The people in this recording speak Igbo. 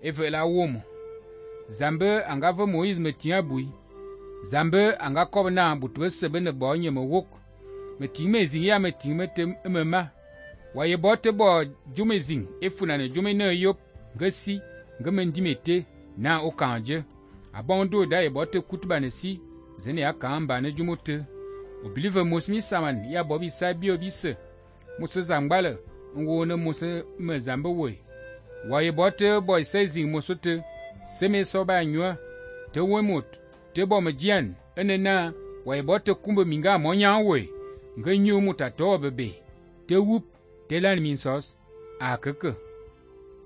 eve la womo. Zambe anga ve Moïse me tia bui. Zambe anga kob na butwe sebe ne bo nye me wok. Me ting me zing ya me ting me tem me ma. Wa ye bote bo jume zing efuna ne jume ne yop ngesi ngamendi mete na okanje. Abondo da ye bote kutuba ne si zene ya kamba ne jumote. Obilive mosmi saman ya bobi sabi obise. Musa zangbale ngo ne musa me zambe we. Wa ye bote boy sezing musote seme soba nywa te wemot te bo majian enena wa ye bote kumbe minga monya we nganyu mutato bebe te wup te lan minsos akeke.